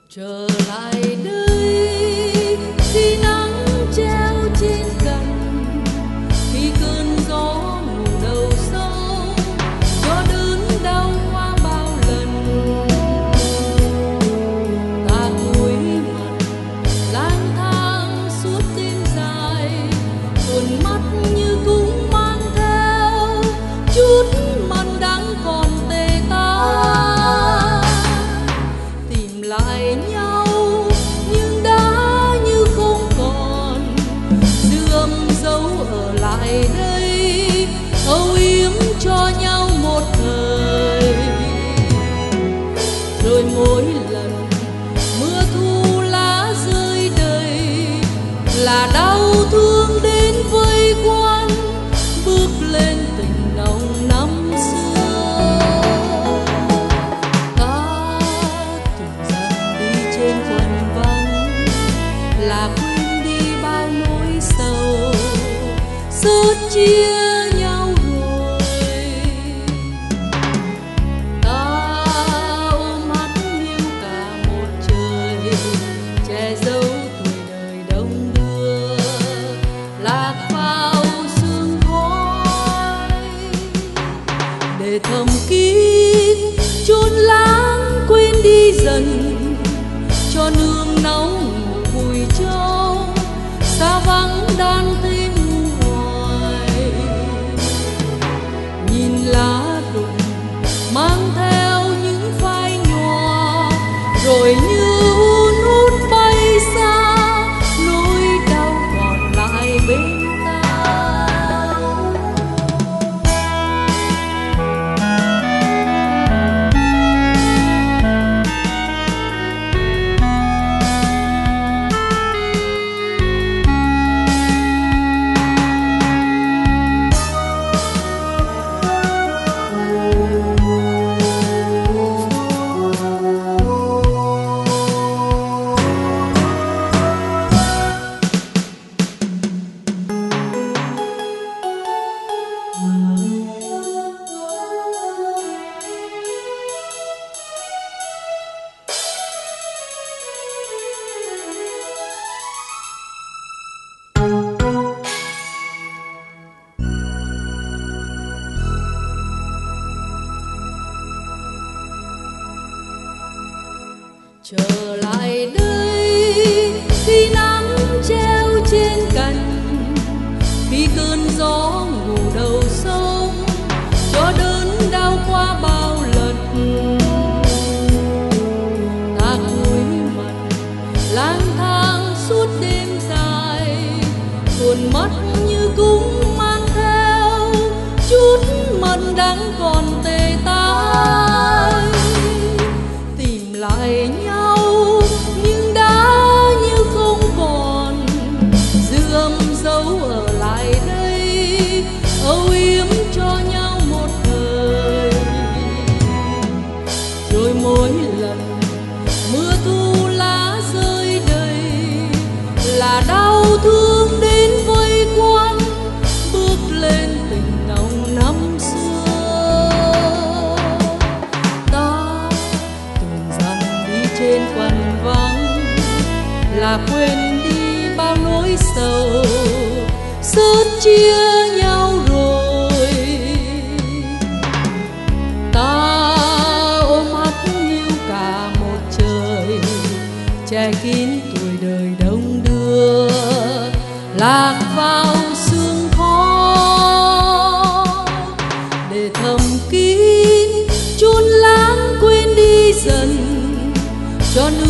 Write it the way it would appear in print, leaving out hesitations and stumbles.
trở lại đây khi nắng treo trên cành, khi cơn gió ngủ đầu sâu cho đớn đau qua bao lần. Ta cuối mặt lang thang suốt đêm dài, tuần mắt như cũng mang theo chút mặn đắng còn tê tái. Tìm lại nhau nhưng đã như không còn, dư âm dấu ở lại đây, âu yếm cho nhau một thời. Rồi mỗi lần mưa thu lá rơi đầy là đau thương đến vây quanh, bước lên tình nồng năm xưa. Ta từng dần đi trên quần vắng, là quên đi bao nỗi sầu, sớt chia nhau rồi. Ta ôm mắt yêu cả một trời, che giấu tuổi đời đông đưa, lạc vào sương khói. Để thầm kín chôn lãng quên đi dần, cho nương náu ngủ vùi trong xa vắng đan thêm hoài. Nhìn lá rụng mang theo những phai nhòa, rồi như hun hút bay xa, nỗi đau còn lại bên ta. Trở lại đây khi nắng treo trên cành, khi cơn gió ngủ đầu sông cho đớn đau qua bao lần. Ta cúi mặt lang thang suốt đêm dài, tuần mắt như cũng mang theo chút mặn đắng còn tê tái. Tìm lại nhau nhưng đã như không còn, dư âm dấu ở lại đây, âu yếm cho nhau một thời. Rồi mỗi lần mưa thu lá rơi đầy là đau thương đến vây quanh, bước lên tình nồng năm xưa. Ta từng dần đi trên quần vắng, là quên đi bao nỗi sầu, sớt chia nhau rồi. Ta ôm mắt yêu cả một trời, che kín tuổi đời đông đưa, lạc vào sương khói. Để thầm kín chôn lãng quên đi dần, cho